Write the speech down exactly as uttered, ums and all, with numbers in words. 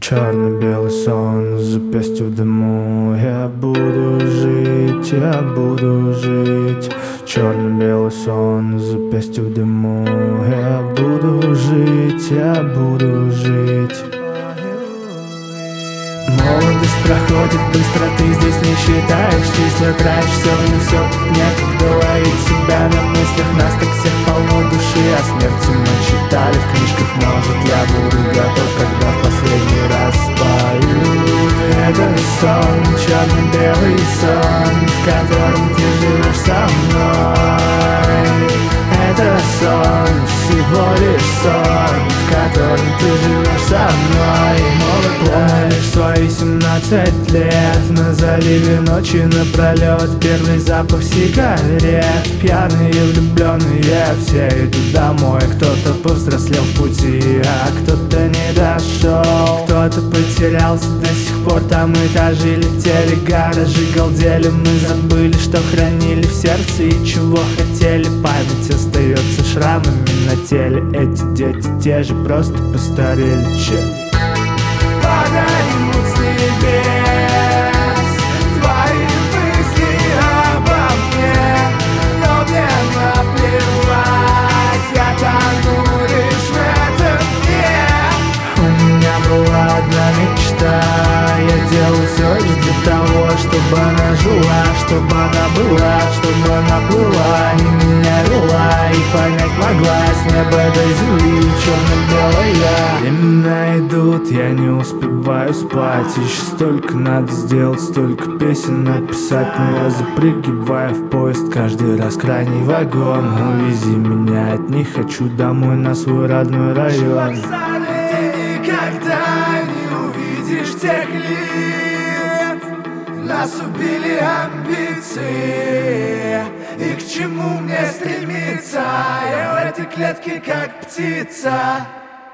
Черно-белый сон, запястье в дыму. Я буду жить, я буду жить. Черно-белый сон, запястье в дыму. Я буду жить, я буду жить. Молодость проходит быстро, ты здесь не считаешь числа, тратишь все на все, некогда ловить себя на мыслях. Нас так всех полно души, о смерти мы читали в книжках. Может, я буду готов, когда в последний раз спою. Это сон, черно-белый сон, в котором ты живешь со мной. Это сон, всего лишь сон, в котором ты живешь со мной. Помню лишь свои семнадцать лет, на заливе ночи напролет. Первый запах сигарет, пьяные влюбленные все идут домой. Кто-то повзрослел в пути, а кто-то не дошел. Кто-то потерялся до сих пор, там этажи летели, гаражи галдели. Мы забыли, что хранили в сердце и чего хотели. Память остается шрамами на теле. Эти дети те же, просто постарели. Че? Падают с небес твои мысли обо мне, но мне наплевать, я тону лишь в этом дне. У меня была одна мечта, я делал все лишь для того, чтобы она жила, чтобы она была, чтобы она плыла и меня вела, и понять могла с неба до земли черно-белая. Времена идут, я не успеваю спать, еще столько надо сделать, столько песен написать. Но я запрыгиваю в поезд каждый раз, крайний вагон. Увези меня от них, хочу домой на свой родной район. Ты никогда не увидишь тех лиц, нас убили амбиции. И к чему мне стремиться? Я в этой клетке как птица.